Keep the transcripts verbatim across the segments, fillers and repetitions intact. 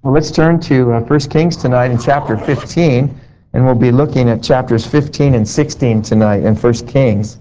Well, let's turn to uh, First Kings tonight in chapter fifteen, and we'll be looking at chapters fifteen and sixteen tonight in First Kings.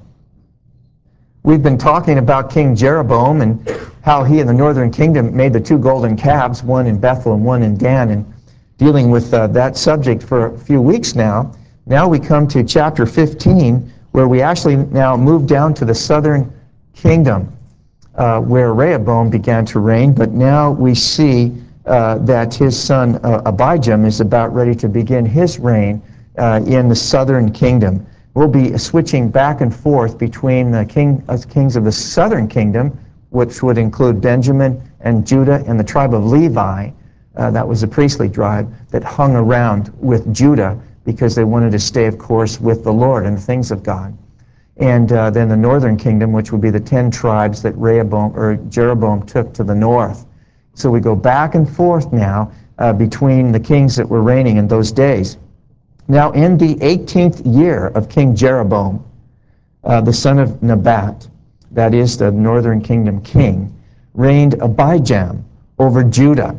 We've been talking about King Jeroboam and how he and the northern kingdom made the two golden calves, one in Bethel and one in Dan, and dealing with uh, that subject for a few weeks now. Now we come to chapter fifteen, where we actually now move down to the southern kingdom, uh, where Rehoboam began to reign, but now we see Uh, that his son uh, Abijam is about ready to begin his reign uh, in the southern kingdom. We'll be switching back and forth between the king, uh, kings of the southern kingdom, which would include Benjamin and Judah and the tribe of Levi. Uh, that was a priestly tribe that hung around with Judah because they wanted to stay, of course, with the Lord and the things of God. And uh, then the northern kingdom, which would be the ten tribes that Rehoboam or Jeroboam took to the north. So we go back and forth now uh, between the kings that were reigning in those days. Now in the eighteenth year of King Jeroboam, uh, the son of Nebat, that is the northern kingdom king, reigned Abijam over Judah.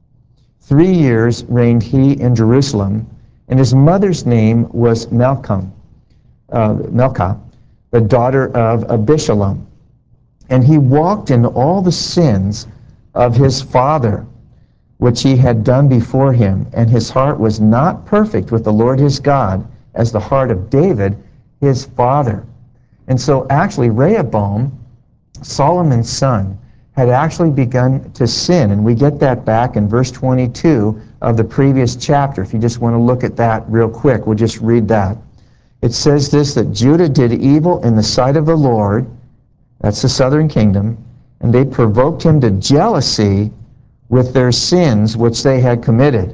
Three years reigned he in Jerusalem, and his mother's name was Melcham, uh, Melchah, the daughter of Abishalom. And he walked in all the sins of his father, which he had done before him, and his heart was not perfect with the Lord his God, as the heart of David, his father. And so actually Rehoboam, Solomon's son, had actually begun to sin, and we get that back in verse twenty-two of the previous chapter. If you just want to look at that real quick, we'll just read that. It says this, that Judah did evil in the sight of the Lord, that's the southern kingdom, and they provoked him to jealousy with their sins which they had committed,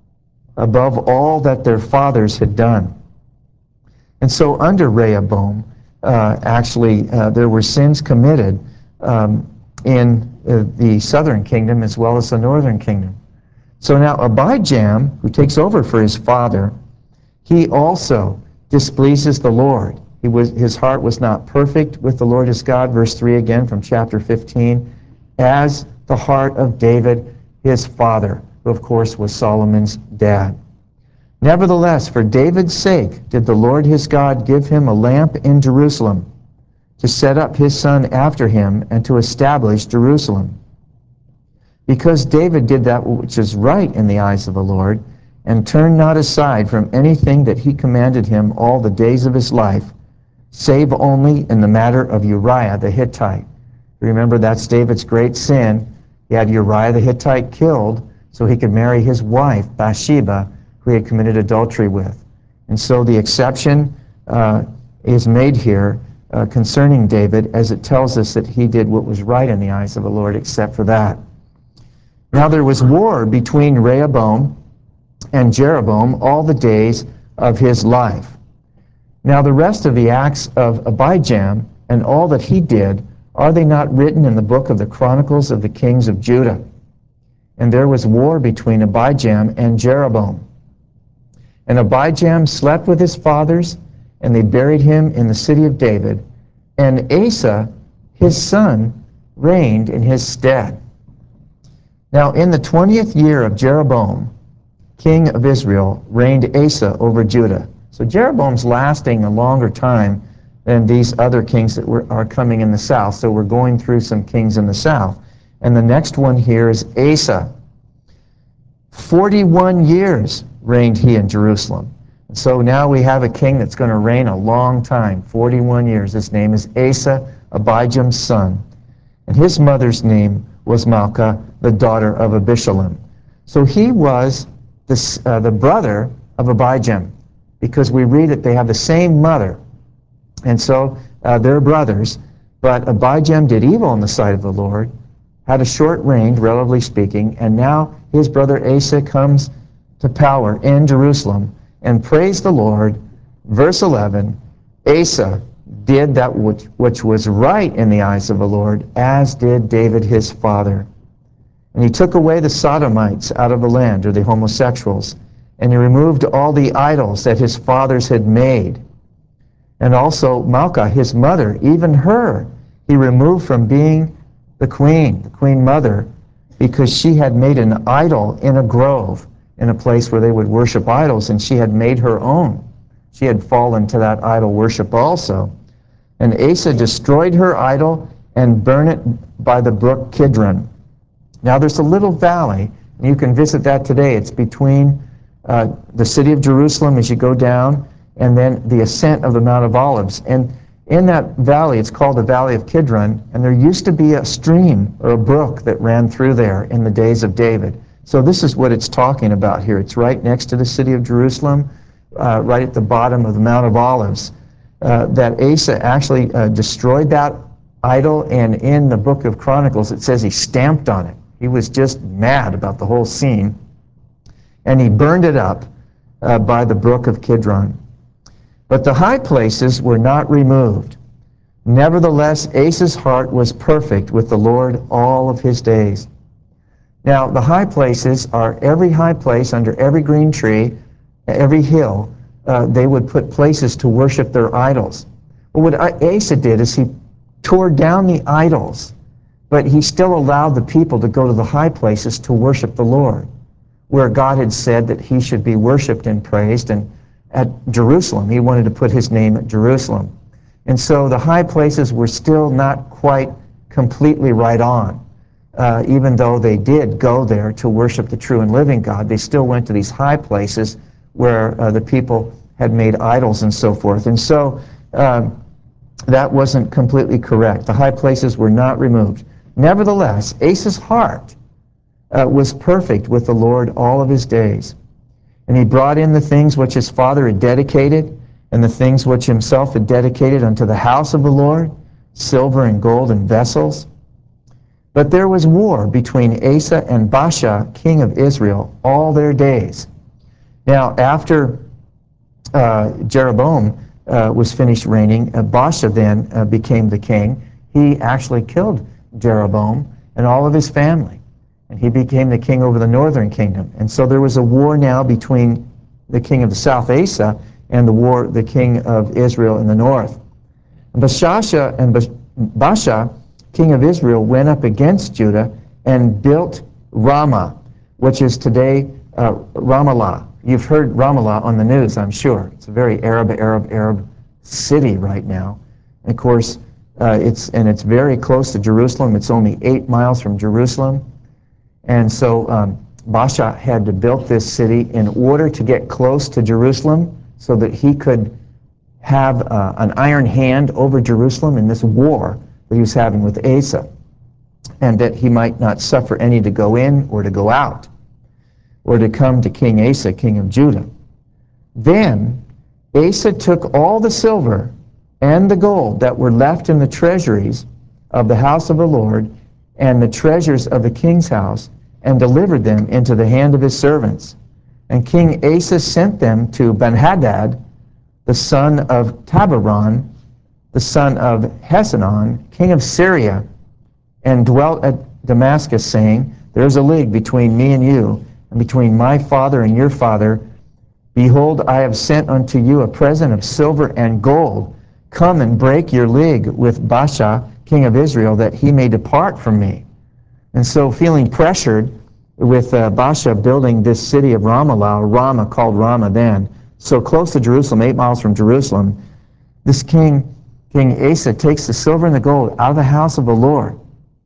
above all that their fathers had done. And so under Rehoboam, uh, actually, uh, there were sins committed um, in uh, the southern kingdom as well as the northern kingdom. So now Abijam, who takes over for his father, he also displeases the Lord. He was, his heart was not perfect with the Lord his God, verse three again from chapter fifteen, as the heart of David his father, who of course was Solomon's dad. Nevertheless, for David's sake did the Lord his God give him a lamp in Jerusalem, to set up his son after him and to establish Jerusalem. Because David did that which is right in the eyes of the Lord, and turned not aside from anything that he commanded him all the days of his life, save only in the matter of Uriah the Hittite. Remember, that's David's great sin. He had Uriah the Hittite killed so he could marry his wife, Bathsheba, who he had committed adultery with. And so the exception uh, is made here uh, concerning David, as it tells us that he did what was right in the eyes of the Lord, except for that. Now there was war between Rehoboam and Jeroboam all the days of his life. Now the rest of the acts of Abijam and all that he did, are they not written in the book of the Chronicles of the Kings of Judah? And there was war between Abijam and Jeroboam. And Abijam slept with his fathers, and they buried him in the city of David. And Asa, his son, reigned in his stead. Now in the twentieth year of Jeroboam, king of Israel, reigned Asa over Judah. So Jeroboam's lasting a longer time than these other kings that were, are coming in the south. So we're going through some kings in the south. And the next one here is Asa. forty-one years reigned he in Jerusalem. And so now we have a king that's going to reign a long time, forty-one years. His name is Asa, Abijam's son. And his mother's name was Maacah, the daughter of Abishalom. So he was the, uh, the brother of Abijam, because we read that they have the same mother. And so uh, they're brothers. But Abijam did evil in the sight of the Lord, had a short reign, relatively speaking, and now his brother Asa comes to power in Jerusalem. And praise the Lord, verse eleven, Asa did that which, which was right in the eyes of the Lord, as did David his father. And he took away the Sodomites out of the land, or the homosexuals, and he removed all the idols that his fathers had made. And also Maacah, his mother, even her, he removed from being the queen, the queen mother, because she had made an idol in a grove, in a place where they would worship idols, and she had made her own. She had fallen to that idol worship also. And Asa destroyed her idol and burned it by the brook Kidron. Now there's a little valley, and you can visit that today. It's between uh, the city of Jerusalem as you go down, and then the ascent of the Mount of Olives. And in that valley, it's called the Valley of Kidron, and there used to be a stream or a brook that ran through there in the days of David. So this is what it's talking about here. It's right next to the city of Jerusalem, uh, right at the bottom of the Mount of Olives, uh, that Asa actually uh, destroyed that idol, and in the book of Chronicles it says he stamped on it. He was just mad about the whole scene, and he burned it up uh, by the brook of Kidron. But the high places were not removed. Nevertheless, Asa's heart was perfect with the Lord all of his days. Now, the high places are every high place under every green tree, every hill. Uh, they would put places to worship their idols. But what Asa did is he tore down the idols, but he still allowed the people to go to the high places to worship the Lord, where God had said that he should be worshiped and praised. And at Jerusalem, he wanted to put his name at Jerusalem. And so the high places were still not quite completely right on. Uh, even though they did go there to worship the true and living God, they still went to these high places where uh, the people had made idols and so forth. And so uh, that wasn't completely correct. The high places were not removed. Nevertheless, Asa's heart uh, was perfect with the Lord all of his days. And he brought in the things which his father had dedicated, and the things which himself had dedicated unto the house of the Lord, silver and gold and vessels. But there was war between Asa and Baasha, king of Israel, all their days. Now, after uh, Jeroboam uh, was finished reigning, uh, Baasha then uh, became the king. He actually killed Jeroboam and all of his family, and he became the king over the northern kingdom. And so there was a war now between the king of the south, Asa, and the war, the king of Israel in the north. Baasha and Baasha, king of Israel, went up against Judah and built Ramah, which is today uh, Ramallah. You've heard Ramallah on the news, I'm sure. It's a very Arab, Arab, Arab city right now. And of course, uh, it's and it's very close to Jerusalem. It's only eight miles from Jerusalem. And so um, Baasha had to build this city in order to get close to Jerusalem so that he could have uh, an iron hand over Jerusalem in this war that he was having with Asa, and that he might not suffer any to go in or to go out, or to come to King Asa, king of Judah. Then Asa took all the silver and the gold that were left in the treasuries of the house of the Lord and the treasures of the king's house, and delivered them into the hand of his servants. And King Asa sent them to Benhadad, the son of Tabaron, the son of Hesenon, king of Syria, and dwelt at Damascus, saying, There is a league between me and you, and between my father and your father. Behold, I have sent unto you a present of silver and gold. Come and break your league with Baasha, king of Israel, that he may depart from me. And so, feeling pressured with uh, Baasha building this city of Ramallah, or Ramah, called Ramah then, so close to Jerusalem, eight miles from Jerusalem, this king, King Asa, takes the silver and the gold out of the house of the Lord,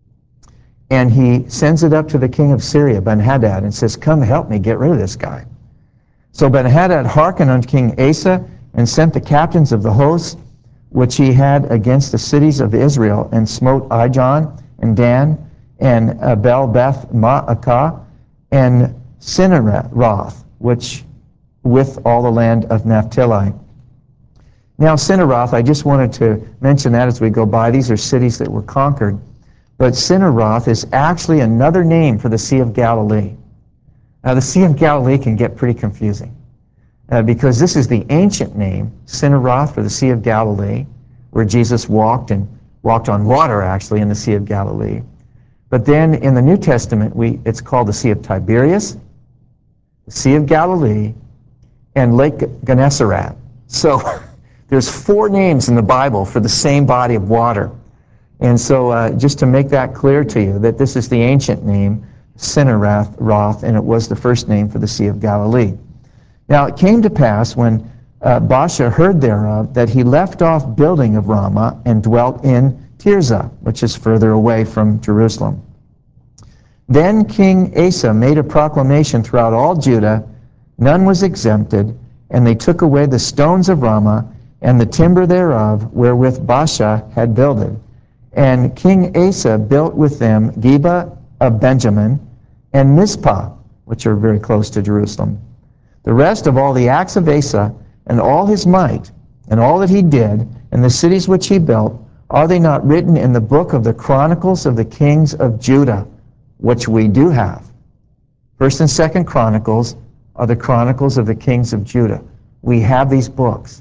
and he sends it up to the king of Syria, Benhadad, and says, Come help me get rid of this guy. So Benhadad hearkened unto King Asa, and sent the captains of the hosts which he had against the cities of Israel, and smote Ijon, and Dan, and Abel Beth Maacah, and Sinneroth, which with all the land of Naphtali. Now, Sinneroth, I just wanted to mention that as we go by. These are cities that were conquered. But Sinneroth is actually another name for the Sea of Galilee. Now, the Sea of Galilee can get pretty confusing uh, because this is the ancient name, Sinneroth, for the Sea of Galilee, where Jesus walked and walked on water, actually, in the Sea of Galilee. But then in the New Testament, we it's called the Sea of Tiberias, the Sea of Galilee, and Lake Gennesaret. So there's four names in the Bible for the same body of water. And so uh, just to make that clear to you, that this is the ancient name, Cinneroth, and it was the first name for the Sea of Galilee. Now it came to pass when uh, Baasha heard thereof that he left off building of Ramah and dwelt in Tirzah, which is further away from Jerusalem. Then King Asa made a proclamation throughout all Judah, none was exempted, and they took away the stones of Ramah and the timber thereof wherewith Baasha had builded. And King Asa built with them Geba of Benjamin and Mizpah, which are very close to Jerusalem. The rest of all the acts of Asa and all his might and all that he did and the cities which he built, are they not written in the book of the Chronicles of the kings of Judah, which we do have? First and Second Chronicles are the Chronicles of the kings of Judah. We have these books.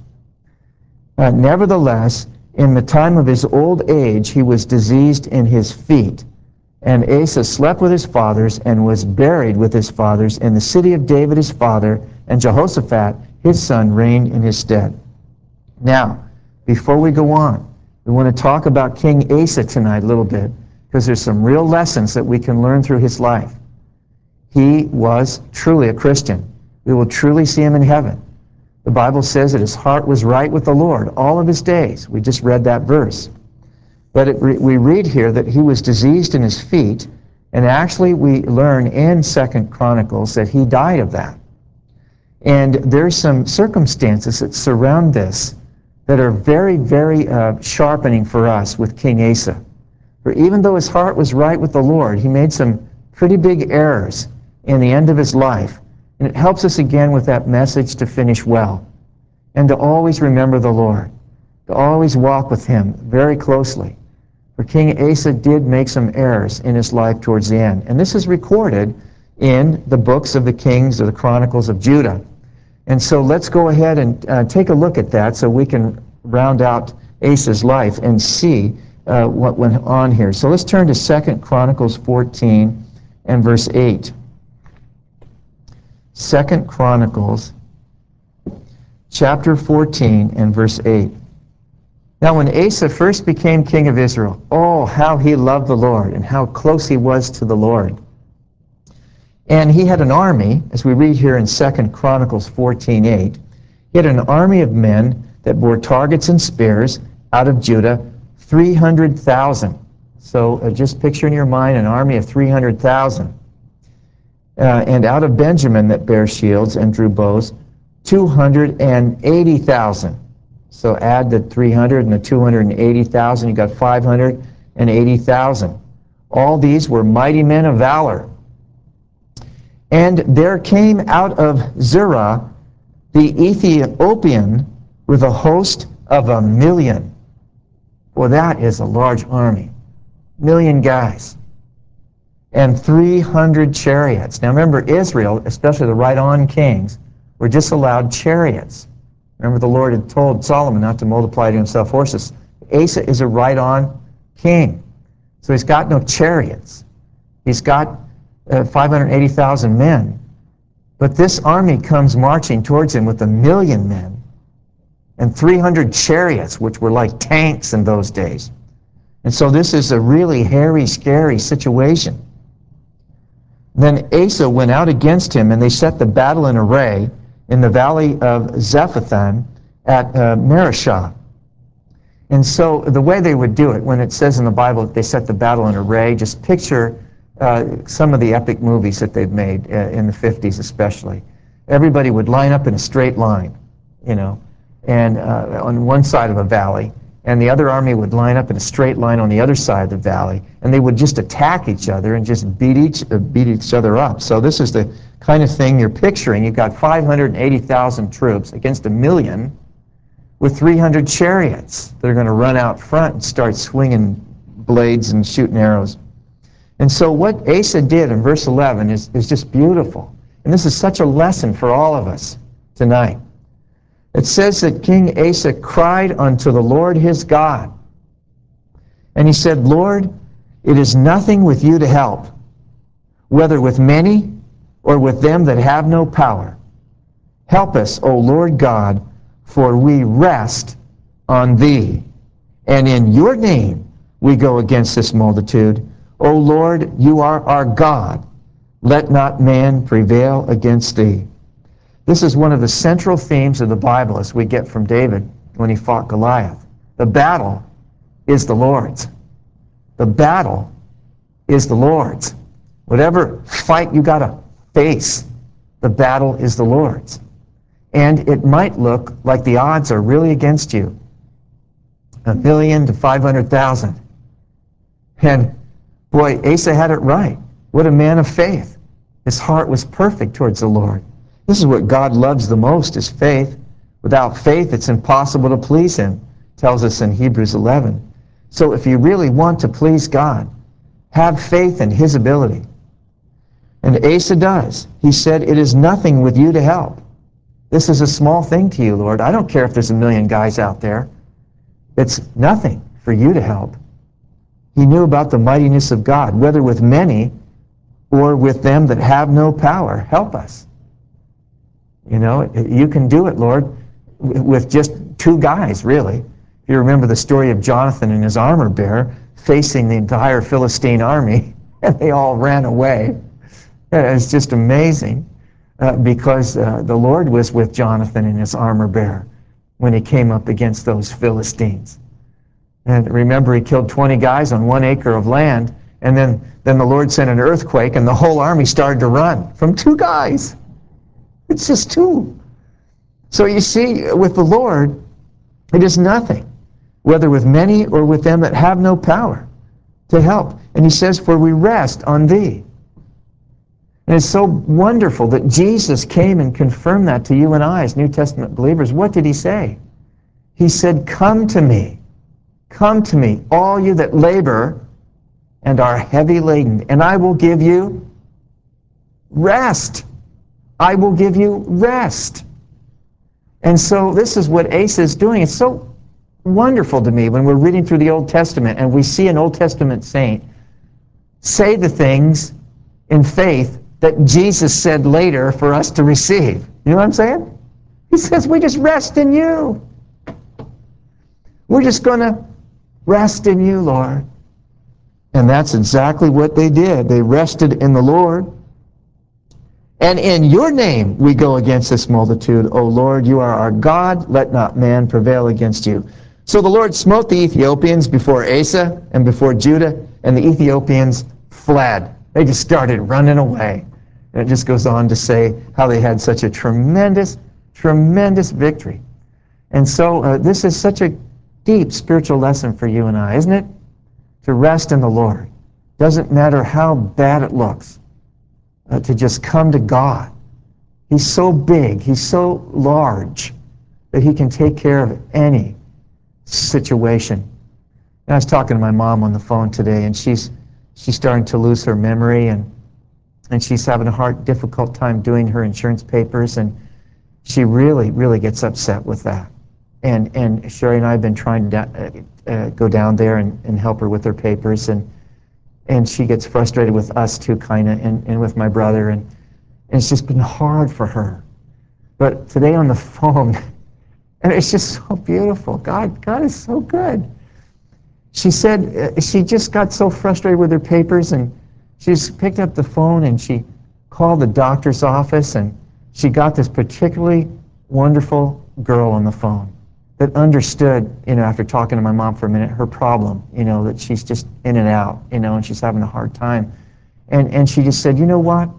Uh, nevertheless, in the time of his old age, he was diseased in his feet. And Asa slept with his fathers and was buried with his fathers in the city of David his father, and Jehoshaphat his son reigned in his stead. Now, before we go on, we want to talk about King Asa tonight a little bit, because there's some real lessons that we can learn through his life. He was truly a Christian. We will truly see him in heaven. The Bible says that his heart was right with the Lord all of his days. We just read that verse. But it, we read here that he was diseased in his feet, and actually we learn in Second Chronicles that he died of that. And there's some circumstances that surround this that are very, very uh, sharpening for us with King Asa. For even though his heart was right with the Lord, he made some pretty big errors in the end of his life. And it helps us again with that message to finish well and to always remember the Lord, to always walk with him very closely. For King Asa did make some errors in his life towards the end. And this is recorded in the books of the Kings or the Chronicles of Judah. And so let's go ahead and uh, take a look at that so we can round out Asa's life and see uh, what went on here. So let's turn to Second Chronicles fourteen and verse eight. Second Chronicles chapter fourteen and verse eight. Now when Asa first became king of Israel, oh, how he loved the Lord and how close he was to the Lord. And he had an army, as we read here in Second Chronicles fourteen eight, he had an army of men that bore targets and spears out of Judah, three hundred thousand. So uh, just picture in your mind an army of three hundred thousand. Uh, and out of Benjamin that bare shields and drew bows, two hundred eighty thousand. So add the three hundred and the two hundred eighty thousand, you got five hundred eighty thousand. All these were mighty men of valor. And there came out of Zerah the Ethiopian with a host of a million. Well, that is a large army. Million guys. And three hundred chariots. Now remember, Israel, especially the right-on kings, were just allowed chariots. Remember, the Lord had told Solomon not to multiply to himself horses. Asa is a right-on king. So he's got no chariots. He's got uh, five hundred eighty thousand men. But this army comes marching towards him with a million men and three hundred chariots, which were like tanks in those days. And so this is a really hairy, scary situation. Then Asa went out against him, and they set the battle in array in the valley of Zephathon at uh, Marishah. And so the way they would do it, when it says in the Bible that they set the battle in array, just picture uh, some of the epic movies that they've made uh, in the fifties especially. Everybody would line up in a straight line, you know, and uh, on one side of a valley, and the other army would line up in a straight line on the other side of the valley, and they would just attack each other and just beat each uh, beat each other up. So this is the kind of thing you're picturing. You've got five hundred eighty thousand troops against a million with three hundred chariots that are going to run out front and start swinging blades and shooting arrows. And so what Asa did in verse eleven is, is just beautiful. And this is such a lesson for all of us tonight. It says that King Asa cried unto the Lord his God. And he said, Lord, it is nothing with you to help, whether with many or with them that have no power. Help us, O Lord God, for we rest on thee. And in your name we go against this multitude. O Lord, you are our God. let not man prevail against thee. This is one of the central themes of the Bible as we get from David when he fought Goliath. The battle is the Lord's. The battle is the Lord's. Whatever fight you got to face, the battle is the Lord's. And it might look like the odds are really against you. A million to five hundred thousand. And boy, Asa had it right. What a man of faith. His heart was perfect towards the Lord. This is what God loves the most, is faith. Without faith, it's impossible to please him, tells us in Hebrews eleven. So if you really want to please God, have faith in his ability. And Asa does. He said, it is nothing with you to help. This is a small thing to you, Lord. I don't care if there's a million guys out there. It's nothing for you to help. He knew about the mightiness of God, whether with many or with them that have no power. Help us. You know, you can do it, Lord, with just two guys, really. If you remember the story of Jonathan and his armor bearer facing the entire Philistine army, and they all ran away. It's just amazing uh, because uh, the Lord was with Jonathan and his armor bearer when he came up against those Philistines. And remember, he killed twenty guys on one acre of land, and then, then the Lord sent an earthquake, and the whole army started to run from two guys. It's just two. So you see, with the Lord, it is nothing, whether with many or with them that have no power to help. And he says, for we rest on thee. And it's so wonderful that Jesus came and confirmed that to you and I as New Testament believers. What did he say? He said, come to me. Come to me, all you that labor and are heavy laden, and I will give you rest. I will give you rest. And so this is what Asa is doing. It's so wonderful to me when we're reading through the Old Testament and we see an Old Testament saint say the things in faith that Jesus said later for us to receive. You know what I'm saying? He says, we just rest in you. We're just going to rest in you, Lord. And that's exactly what they did. They rested in the Lord. And in your name we go against this multitude. O Lord, you are our God. Let not man prevail against you. So the Lord smote the Ethiopians before Asa and before Judah, and the Ethiopians fled. They just started running away. And it just goes on to say how they had such a tremendous, tremendous victory. And so uh, this is such a deep spiritual lesson for you and I, isn't it? To rest in the Lord. Doesn't matter how bad it looks. Uh, to just come to God. He's so big, he's so large, that he can take care of any situation. And I was talking to my mom on the phone today, and she's she's starting to lose her memory, and and she's having a hard, difficult time doing her insurance papers, and she really, really gets upset with that. And and Sherry and I have been trying to uh, uh, go down there and, and help her with her papers, and and she gets frustrated with us too, kind of, and, and with my brother, and, and it's just been hard for her. But today on the phone, and it's just so beautiful. God, God is so good. She said uh, she just got so frustrated with her papers, and she just picked up the phone and she called the doctor's office, and she got this particularly wonderful girl on the phone that understood, you know, after talking to my mom for a minute, her problem, you know, that she's just in and out, you know, and she's having a hard time. And and she just said, you know what?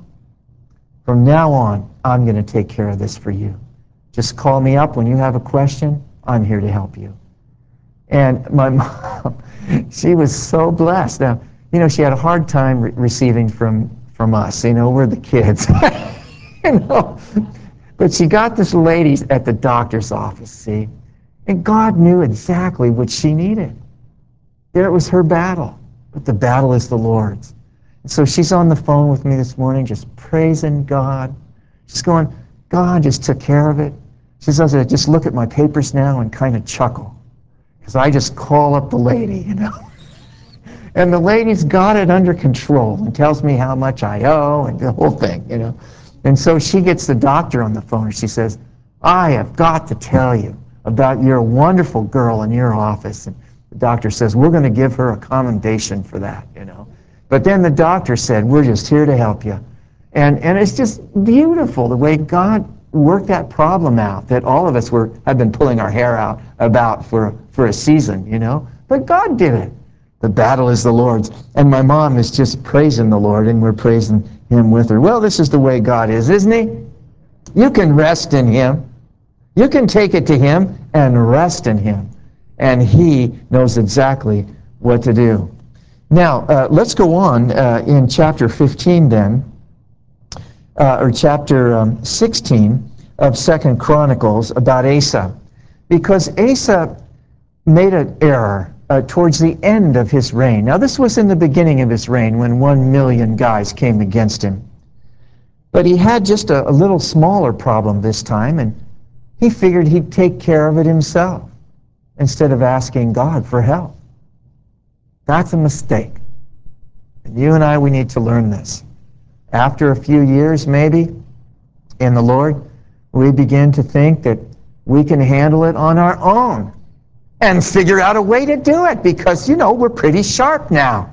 From now on, I'm going to take care of this for you. Just call me up when you have a question. I'm here to help you. And my mom, she was so blessed. Now, you know, she had a hard time re- receiving from, from us. You know, we're the kids. You know, but she got this lady at the doctor's office, see? And God knew exactly what she needed. There it was her battle, but the battle is the Lord's. And so she's on the phone with me this morning just praising God. She's going, God just took care of it. She says, I just look at my papers now and kind of chuckle. Because I just call up the lady, you know. And the lady's got it under control and tells me how much I owe and the whole thing, you know. And so she gets the doctor on the phone and she says, I have got to tell you about your wonderful girl in your office. And the doctor says, we're going to give her a commendation for that, you know. But then the doctor said, we're just here to help you. And, and it's just beautiful the way God worked that problem out that all of us were have been pulling our hair out about for, for a season, you know. But God did it. The battle is the Lord's. And my mom is just praising the Lord, and we're praising Him with her. Well, this is the way God is, isn't He? You can rest in Him. You can take it to Him and rest in Him. And He knows exactly what to do. Now, uh, let's go on uh, in chapter fifteen then. Uh, or chapter um, sixteen of Second Chronicles about Asa. Because Asa made an error uh, towards the end of his reign. Now this was in the beginning of his reign when one million guys came against him. But he had just a, a little smaller problem this time, and he figured he'd take care of it himself instead of asking God for help. That's a mistake. And you and I, we need to learn this. After a few years, maybe, in the Lord, we begin to think that we can handle it on our own and figure out a way to do it because, you know, we're pretty sharp now.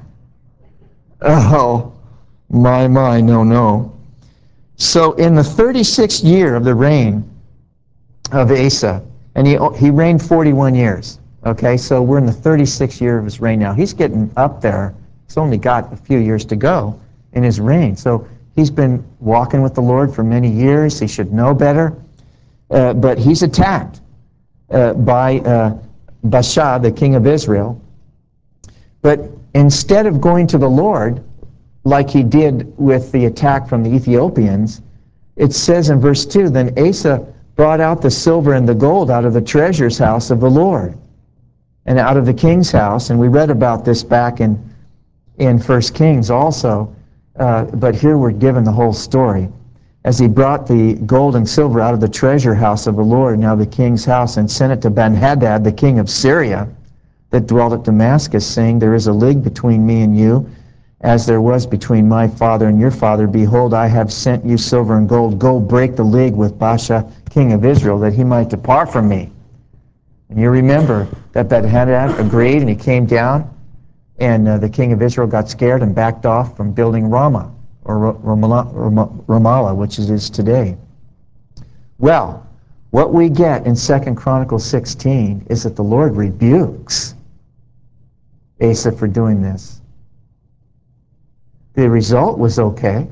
Oh, my, my, no, no. So in the thirty-sixth year of the reign of Asa, and he, he reigned forty-one years, okay? So we're in the thirty-sixth year of his reign now. He's getting up there. He's only got a few years to go in his reign. So he's been walking with the Lord for many years. He should know better. Uh, but he's attacked uh, by uh, Baasha, the king of Israel. But instead of going to the Lord, like he did with the attack from the Ethiopians, it says in verse two, then Asa brought out the silver and the gold out of the treasure's house of the Lord and out of the king's house. And we read about this back in, in First Kings also. Uh, but here we're given the whole story. As he brought the gold and silver out of the treasure house of the Lord, now the king's house, and sent it to Ben-Hadad, the king of Syria, that dwelt at Damascus, saying, there is a league between me and you, as there was between my father and your father. Behold, I have sent you silver and gold. Go break the league with Baasha, king of Israel, that he might depart from me. And you remember that Ben-Hadad agreed, and he came down, and uh, the king of Israel got scared and backed off from building Ramah, or Ramallah, which it is today. Well, what we get in Second Chronicles sixteen is that the Lord rebukes Asa for doing this. The result was okay,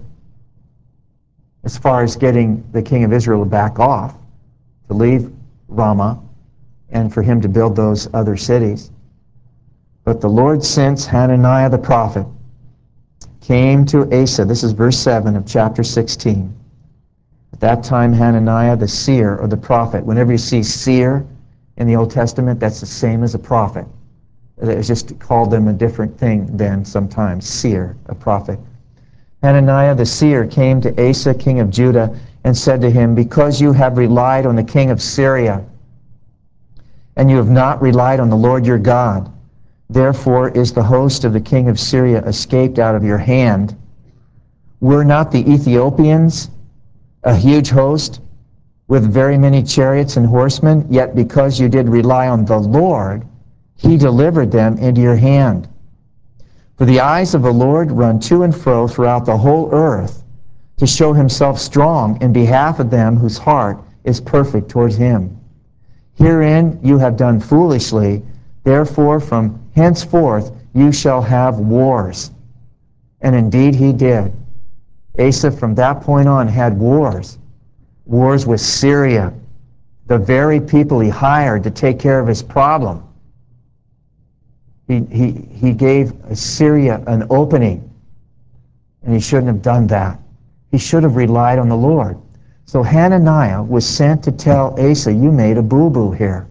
as far as getting the king of Israel to back off, to leave Ramah, and for him to build those other cities. But the Lord sent Hananiah the prophet, came to Asa. This is verse seven of chapter sixteen. At that time, Hananiah the seer, or the prophet, whenever you see seer in the Old Testament, that's the same as a prophet. It's just called them a different thing then sometimes, seer, a prophet. Hananiah the seer came to Asa, king of Judah, and said to him, because you have relied on the king of Syria, and you have not relied on the Lord your God, therefore is the host of the king of Syria escaped out of your hand. Were not the Ethiopians a huge host with very many chariots and horsemen? Yet because you did rely on the Lord, he delivered them into your hand. For the eyes of the Lord run to and fro throughout the whole earth to show himself strong in behalf of them whose heart is perfect towards him. Herein you have done foolishly, therefore from henceforth you shall have wars. And indeed he did. Asa from that point on had wars. Wars with Syria, the very people he hired to take care of his problem. He, he, he gave Syria an opening, and he shouldn't have done that. He should have relied on the Lord. So Hananiah was sent to tell Asa, you made a boo-boo here.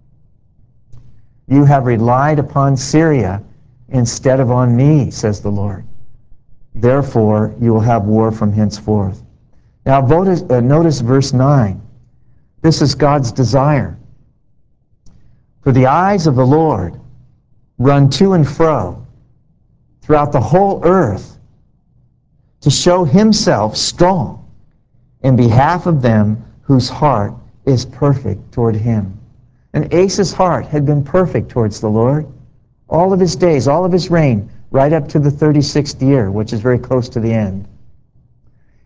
You have relied upon Syria instead of on me, says the Lord. Therefore, you will have war from henceforth. Now, notice, uh, notice verse nine. This is God's desire. For the eyes of the Lord run to and fro throughout the whole earth to show himself strong in behalf of them whose heart is perfect toward him. And Asa's heart had been perfect towards the Lord all of his days, all of his reign, right up to the thirty-sixth year, which is very close to the end.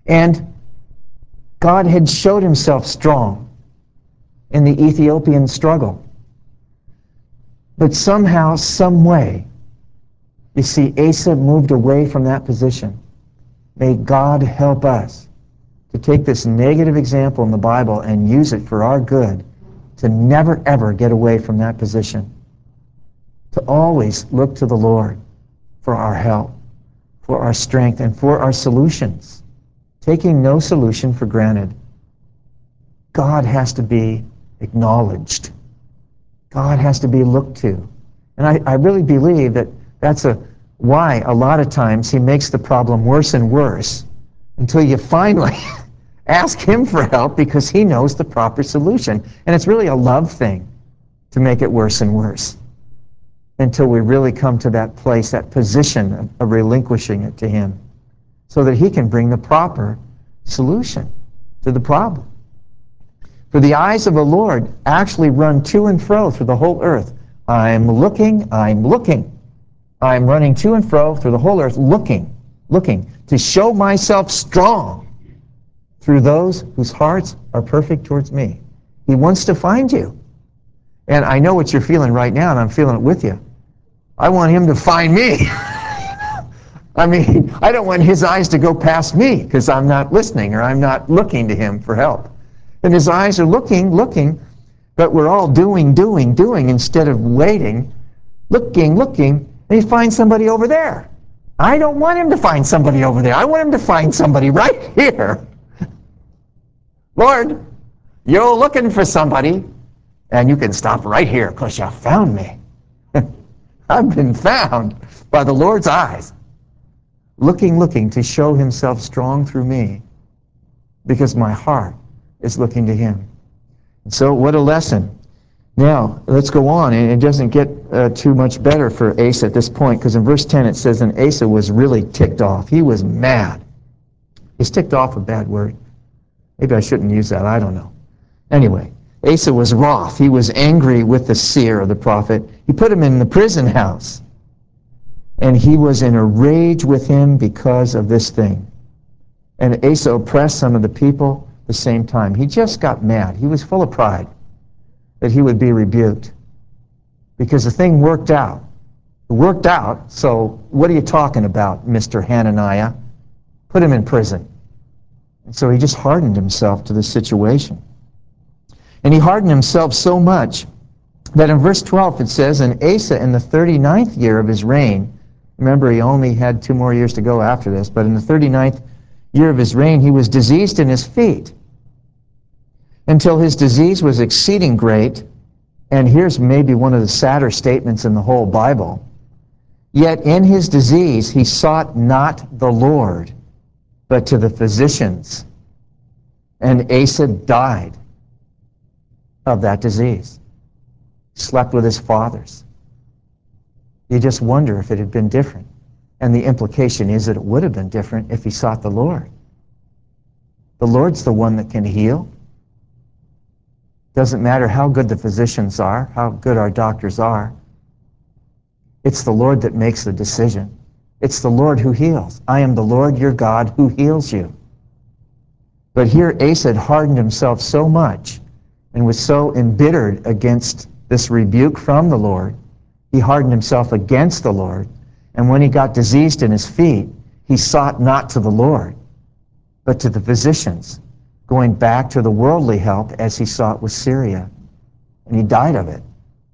And God had showed himself strong in the Ethiopian struggle. But somehow, some way, you see, Asa moved away from that position. May God help us to take this negative example in the Bible and use it for our good, to never, ever get away from that position, to always look to the Lord for our help, for our strength, and for our solutions, taking no solution for granted. God has to be acknowledged. God has to be looked to. And I, I really believe that that's a, why a lot of times he makes the problem worse and worse until you finally ask him for help, because he knows the proper solution. And it's really a love thing to make it worse and worse until we really come to that place, that position of, of relinquishing it to him, so that he can bring the proper solution to the problem. For the eyes of the Lord actually run to and fro through the whole earth. I'm looking, I'm looking. I'm running to and fro through the whole earth, looking, looking, to show myself strong through those whose hearts are perfect towards me. He wants to find you. And I know what you're feeling right now, and I'm feeling it with you. I want him to find me. I mean, I don't want his eyes to go past me because I'm not listening or I'm not looking to him for help. And his eyes are looking, looking, but we're all doing, doing, doing instead of waiting, looking, looking, and he finds somebody over there. I don't want him to find somebody over there. I want him to find somebody right here. Lord, you're looking for somebody, and you can stop right here because you found me. I've been found by the Lord's eyes, looking, looking to show himself strong through me, because my heart is looking to him. And so what a lesson. Now, let's go on, and it doesn't get uh, too much better for Asa at this point, because in verse ten it says, and Asa was really ticked off. He was mad. Is ticked off a bad word? Maybe I shouldn't use that. I don't know. Anyway, Asa was wroth. He was angry with the seer, or the prophet. He put him in the prison house, and he was in a rage with him because of this thing. And Asa oppressed some of the people at the same time. He just got mad. He was full of pride that he would be rebuked, because the thing worked out. It worked out, so what are you talking about, Mister Hananiah? Put him in prison. And so he just hardened himself to the situation. And he hardened himself so much that in verse twelve it says, and Asa in the thirty-ninth year of his reign, remember he only had two more years to go after this, but in the thirty-ninth year of his reign he was diseased in his feet, until his disease was exceeding great. And here's maybe one of the sadder statements in the whole Bible. Yet in his disease he sought not the Lord, but to the physicians. And Asa died of that disease. Slept with his fathers. You just wonder if it had been different. And the implication is that it would have been different if he sought the Lord. The Lord's the one that can heal. Doesn't matter how good the physicians are, how good our doctors are. It's the Lord that makes the decision. It's the Lord who heals. I am the Lord your God who heals you. But here Asa had hardened himself so much and was so embittered against this rebuke from the Lord, he hardened himself against the Lord. And when he got diseased in his feet, he sought not to the Lord, but to the physicians, going back to the worldly help as he sought with Syria. And he died of it.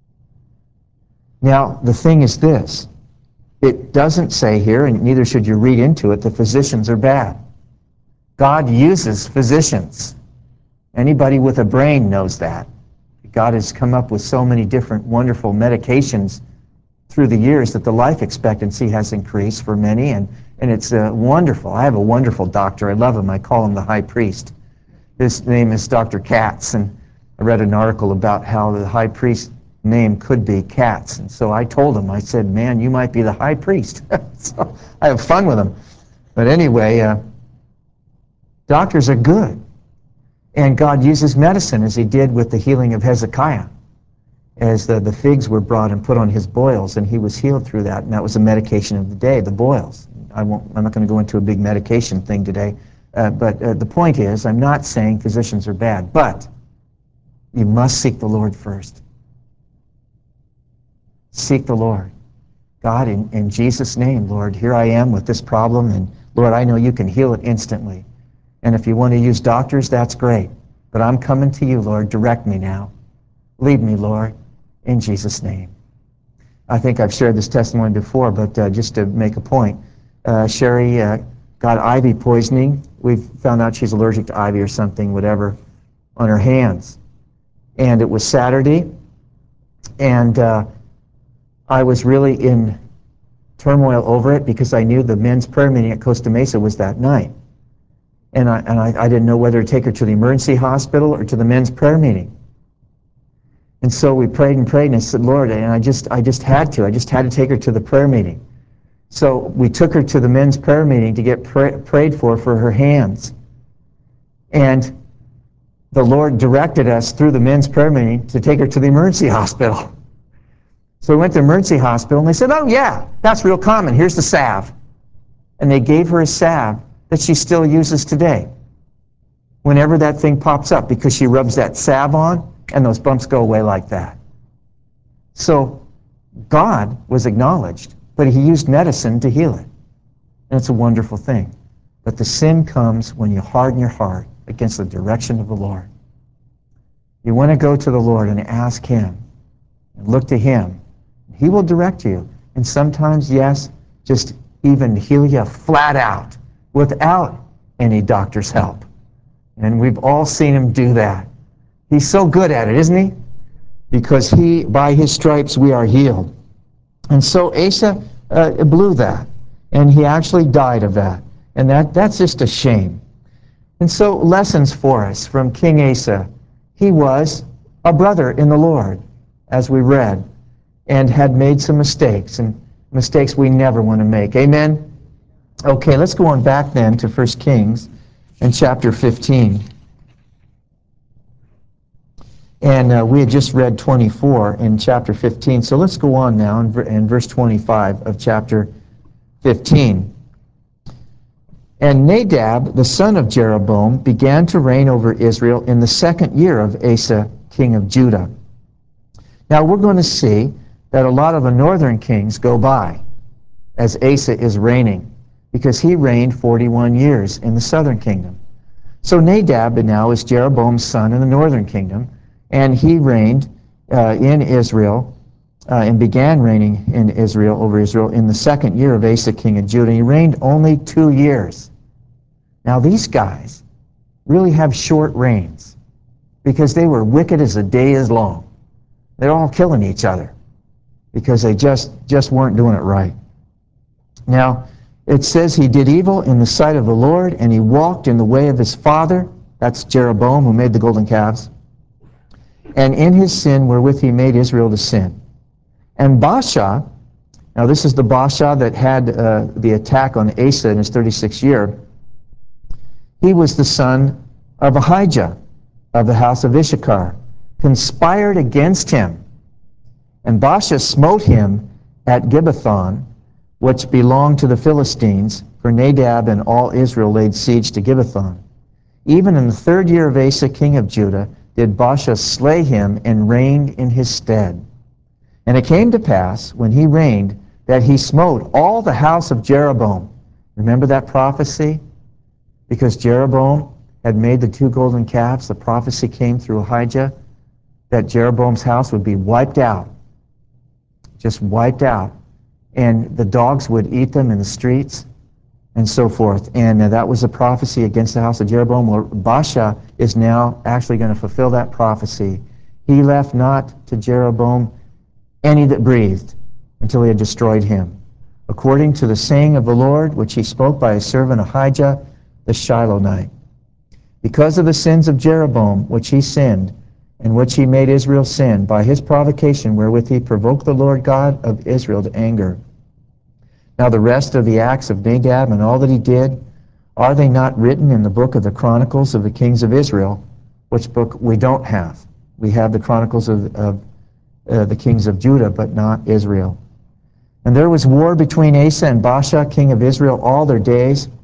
Now, the thing is this. It doesn't say here, and neither should you read into it, the physicians are bad. God uses physicians. Anybody with a brain knows that. God has come up with so many different wonderful medications through the years that the life expectancy has increased for many, and, and it's uh, wonderful. I have a wonderful doctor. I love him. I call him the high priest. His name is Doctor Katz, and I read an article about how the high priest name could be Katz. And so I told him, I said, man, you might be the high priest. So I have fun with him. But anyway, uh, doctors are good. And God uses medicine, as he did with the healing of Hezekiah, as the, the figs were brought and put on his boils, and he was healed through that. And that was the medication of the day, the boils. I won't, I'm not going to go into a big medication thing today. Uh, but uh, the point is, I'm not saying physicians are bad, but you must seek the Lord first. Seek the Lord. God, in, in Jesus' name, Lord, here I am with this problem, and Lord, I know you can heal it instantly. And if you want to use doctors, that's great. But I'm coming to you, Lord. Direct me now. Lead me, Lord, in Jesus' name. I think I've shared this testimony before, but uh, just to make a point, uh, Sherry uh, got ivy poisoning. We've found out she's allergic to ivy or something, whatever, on her hands. And it was Saturday, and uh, I was really in turmoil over it because I knew the men's prayer meeting at Costa Mesa was that night. And I, and I, I didn't know whether to take her to the emergency hospital or to the men's prayer meeting. And so we prayed and prayed, and I said, Lord, and I just, I just had to. I just had to take her to the prayer meeting. So we took her to the men's prayer meeting to get pray, prayed for for her hands. And the Lord directed us through the men's prayer meeting to take her to the emergency hospital. So we went to the emergency hospital, and they said, oh, yeah, that's real common. Here's the salve. And they gave her a salve that she still uses today whenever that thing pops up, because she rubs that salve on, and those bumps go away like that. So God was acknowledged, but he used medicine to heal it. And it's a wonderful thing. But the sin comes when you harden your heart against the direction of the Lord. You want to go to the Lord and ask him, and look to him. He will direct you. And sometimes, yes, just even heal you flat out without any doctor's help. And we've all seen him do that. He's so good at it, isn't he? Because he, by his stripes, we are healed. And so Asa uh, blew that, and he actually died of that. And that, that's just a shame. And so lessons for us from King Asa. He was a brother in the Lord, as we read, and had made some mistakes, and mistakes we never want to make. Amen? Okay, let's go on back then to First Kings and chapter fifteen. And uh, we had just read twenty-four in chapter fifteen, so let's go on now in, in verse twenty-five of chapter fifteen. And Nadab, the son of Jeroboam, began to reign over Israel in the second year of Asa, king of Judah. Now we're going to see that a lot of the northern kings go by as Asa is reigning, because he reigned forty-one years in the southern kingdom. So Nadab now is Jeroboam's son in the northern kingdom, and he reigned uh, in Israel uh, and began reigning in Israel over Israel in the second year of Asa, king of Judah. He reigned only two years. Now these guys really have short reigns because they were wicked as the day is long. They're all killing each other because they just, just weren't doing it right. Now, it says he did evil in the sight of the Lord, and he walked in the way of his father. That's Jeroboam, who made the golden calves. And in his sin wherewith he made Israel to sin. And Baasha, now this is the Baasha that had uh, the attack on Asa in his thirty-sixth year. He was the son of Ahijah of the house of Issachar, conspired against him. And Baasha smote him at Gibbethon, which belonged to the Philistines, for Nadab and all Israel laid siege to Gibbethon. Even in the third year of Asa, king of Judah, did Baasha slay him and reigned in his stead. And it came to pass, when he reigned, that he smote all the house of Jeroboam. Remember that prophecy? Because Jeroboam had made the two golden calves, the prophecy came through Ahijah that Jeroboam's house would be wiped out. Just wiped out. And the dogs would eat them in the streets and so forth. And uh, that was a prophecy against the house of Jeroboam. Well, Baasha is now actually going to fulfill that prophecy. He left not to Jeroboam any that breathed until he had destroyed him, according to the saying of the Lord, which he spoke by his servant Ahijah the Shilonite. Because of the sins of Jeroboam, which he sinned, and which he made Israel sin, by his provocation wherewith he provoked the Lord God of Israel to anger. Now the rest of the acts of Nadab and all that he did, are they not written in the book of the Chronicles of the kings of Israel? Which book we don't have. We have the Chronicles of, of uh, the kings of Judah, but not Israel. And there was war between Asa and Baasha, king of Israel, all their days.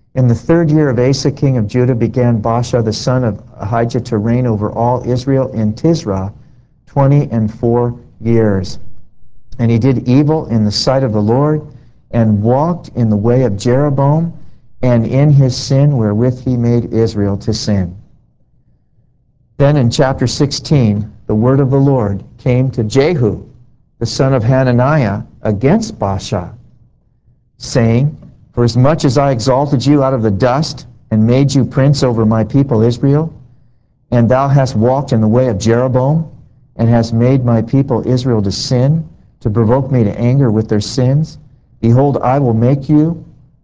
In the third year of Asa, king of Judah, began Baasha the son of Ahijah to reign over all Israel in Tisra twenty and four years. And he did evil in the sight of the Lord, and walked in the way of Jeroboam, and in his sin wherewith he made Israel to sin. Then in chapter sixteen, the word of the Lord came to Jehu, the son of Hananiah, against Baasha, saying, For as much as I exalted you out of the dust, and made you prince over my people Israel, and thou hast walked in the way of Jeroboam, and hast made my people Israel to sin, to provoke me to anger with their sins, behold, I will make you,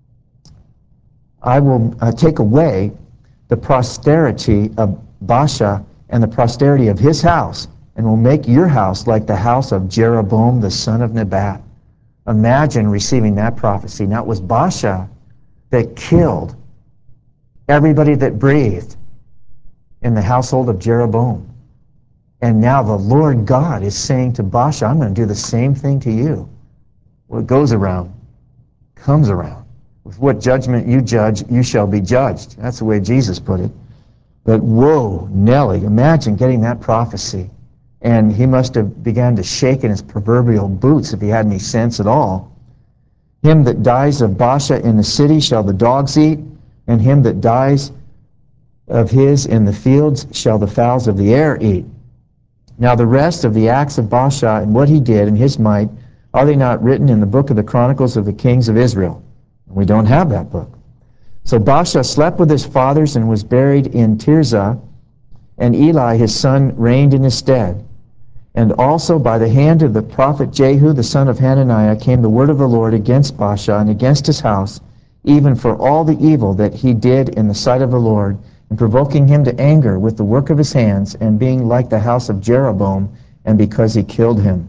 I will uh, take away the posterity of Baasha and the posterity of his house, and will make your house like the house of Jeroboam the son of Nebat. Imagine receiving that prophecy. Now it was Baasha that killed everybody that breathed in the household of Jeroboam. And now the Lord God is saying to Baasha, I'm going to do the same thing to you. What goes around comes around. With what judgment you judge, you shall be judged. That's the way Jesus put it. But whoa, Nellie, imagine getting that prophecy. And he must have begun to shake in his proverbial boots if he had any sense at all. Him that dies of Baasha in the city shall the dogs eat, and him that dies of his in the fields shall the fowls of the air eat. Now the rest of the acts of Baasha and what he did and his might, are they not written in the book of the Chronicles of the Kings of Israel? We don't have that book. So Baasha slept with his fathers and was buried in Tirzah, and Eli his son reigned in his stead. And also by the hand of the prophet Jehu the son of Hananiah came the word of the Lord against Baasha and against his house, even for all the evil that he did in the sight of the Lord, and provoking him to anger with the work of his hands, and being like the house of Jeroboam, and because he killed him.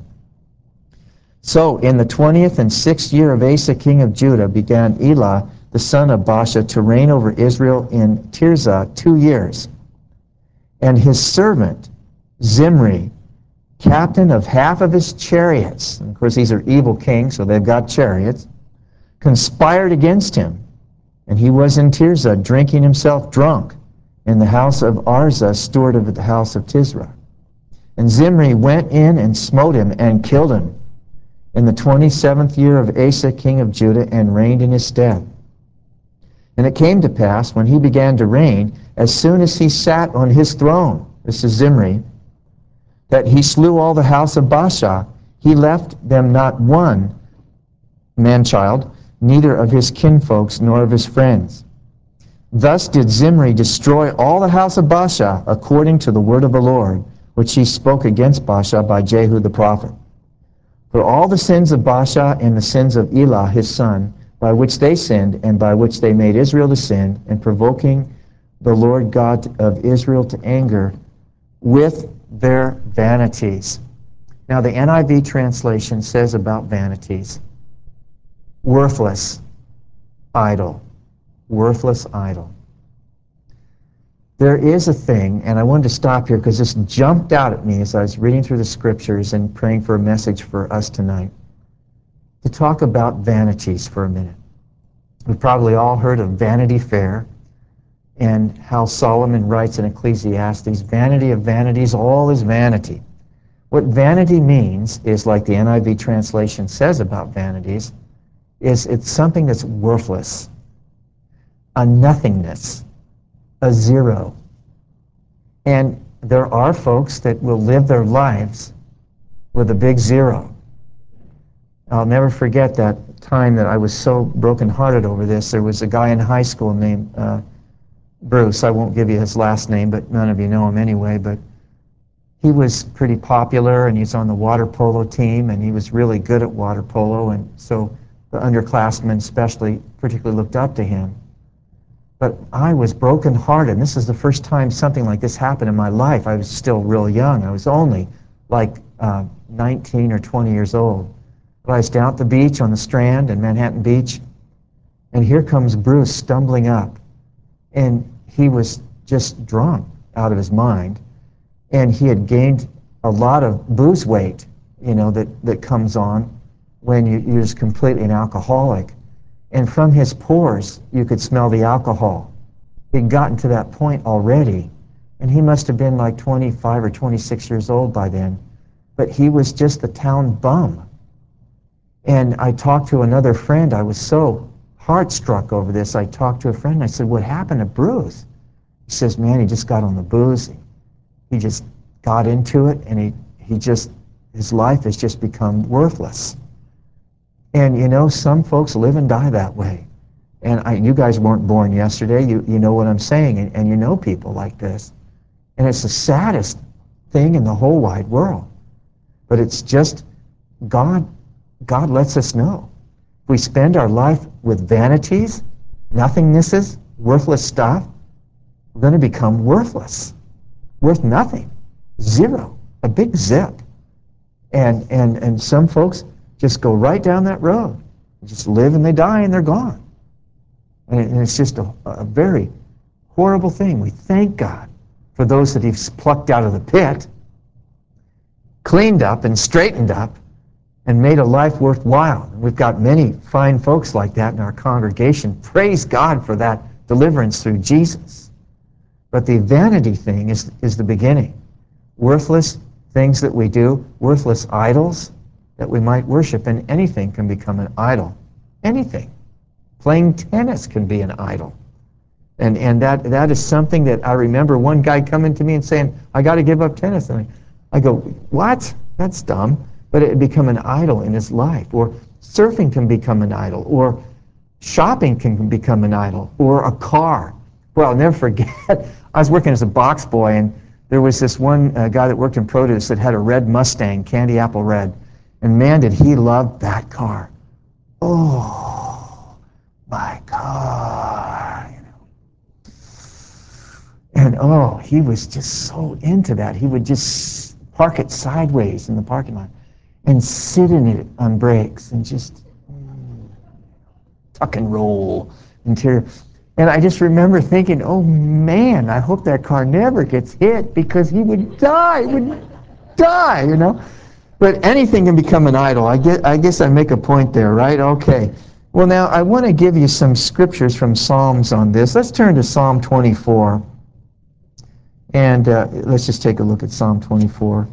So in the twentieth and sixth year of Asa king of Judah began Elah the son of Baasha to reign over Israel in Tirzah two years. And his servant Zimri, captain of half of his chariots, and of course these are evil kings, so they've got chariots, conspired against him. And he was in Tirzah, drinking himself drunk, in the house of Arza, steward of the house of Tisra. And Zimri went in and smote him and killed him in the twenty-seventh year of Asa king of Judah, and reigned in his stead. And it came to pass, when he began to reign, as soon as he sat on his throne, this is Zimri, that he slew all the house of Baasha. He left them not one man-child, neither of his kinfolks nor of his friends. Thus did Zimri destroy all the house of Baasha, according to the word of the Lord, which he spoke against Baasha by Jehu the prophet. For all the sins of Baasha and the sins of Elah his son, by which they sinned, and by which they made Israel to sin, and provoking the Lord God of Israel to anger with their vanities. Now the N I V translation says about vanities, worthless idol. Worthless idol. There is a thing, and I wanted to stop here because this jumped out at me as I was reading through the scriptures and praying for a message for us tonight, to talk about vanities for a minute. We've probably all heard of Vanity Fair, and how Solomon writes in Ecclesiastes, vanity of vanities, all is vanity. What vanity means is, like the N I V translation says about vanities, is it's something that's worthless, a nothingness, a zero. And there are folks that will live their lives with a big zero. I'll never forget that time that I was so brokenhearted over this. There was a guy in high school named uh, Bruce. I won't give you his last name, but none of you know him anyway. But he was pretty popular, and he's on the water polo team, and he was really good at water polo, and so the underclassmen especially particularly looked up to him. But I was brokenhearted, and this is the first time something like this happened in my life. I was still real young. I was only like uh, nineteen or twenty years old. But I was down at the beach on the Strand in Manhattan Beach, and here comes Bruce stumbling up. And he was just drunk out of his mind, and he had gained a lot of booze weight, you know, that, that comes on when you, you're just completely an alcoholic. and from his pores you could smell the alcohol. He'd gotten to that point already, and he must have been like twenty-five or twenty-six years old by then, but he was just the town bum. And I talked to another friend. I was so heart-struck over this. I talked to a friend, and I said, what happened to Bruce? He says, man, he just got on the booze. He just got into it, and he, he just, his life has just become worthless. And you know, some folks live and die that way. And I, you guys weren't born yesterday. You, you know what I'm saying, and, and you know people like this. And it's the saddest thing in the whole wide world. But it's just, God, God lets us know. If we spend our life with vanities, nothingnesses, worthless stuff, we're going to become worthless. Worth nothing. Zero. A big zip. And, and, and some folks just go right down that road. Just live and they die and they're gone. And, it, and it's just a, a very horrible thing. We thank God for those that he's plucked out of the pit, cleaned up and straightened up, and made a life worthwhile. We've got many fine folks like that in our congregation. Praise God for that deliverance through Jesus. But the vanity thing is, is the beginning. Worthless things that we do, worthless idols that we might worship, and anything can become an idol. Anything. Playing tennis can be an idol. And, and that, that is something that I remember one guy coming to me and saying, I got to give up tennis. And I, I go, what? That's dumb. But it had become an idol in his life. Or surfing can become an idol. Or shopping can become an idol. Or a car. Well, I'll never forget, I was working as a box boy, and there was this one uh, guy that worked in produce that had a red Mustang, candy apple red. And man, did he love that car. Oh, my car. You know. And oh, he was just so into that. He would just park it sideways in the parking lot and sit in it on brakes and just mm, tuck and roll interior. And I just remember thinking, oh man, I hope that car never gets hit because he would die, would die, you know. But anything can become an idol. I guess, I guess I make a point there, right? Okay. Well, now I want to give you some scriptures from Psalms on this. Let's turn to Psalm twenty-four. And uh, let's just take a look at Psalm twenty-four.